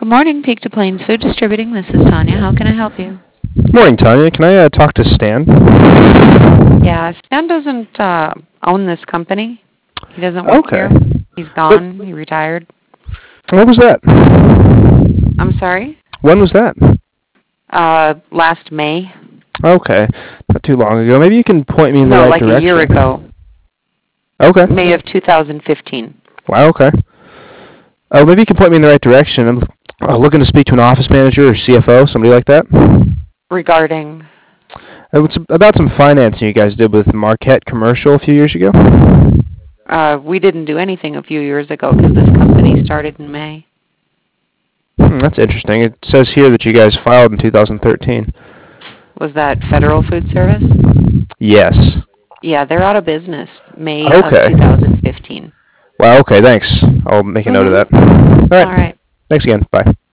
Good morning, Peak to Plains Food Distributing. This is Tanya. How can I help you? Morning, Tanya. Can I talk to Stan? Yeah, Stan doesn't own this company. He doesn't work Okay. here. He's gone. He retired. What was that? I'm sorry? When was that? Last May. Okay. Not too long ago. Maybe you can point me in the No, right like direction. a year ago. Okay. May of 2015. Wow, okay. Maybe you can point me in the right direction. I'm looking to speak to an office manager or CFO, somebody like that. Regarding? It's about some financing you guys did with Marquette Commercial a few years ago. We didn't do anything a few years ago because this company started in May. That's interesting. It says here that you guys filed in 2013. Was that Federal Food Service? Yes. Yeah, they're out of business May Okay. of 2015. Wow, okay, thanks. I'll make a note of that. All right. All right. Thanks again. Bye.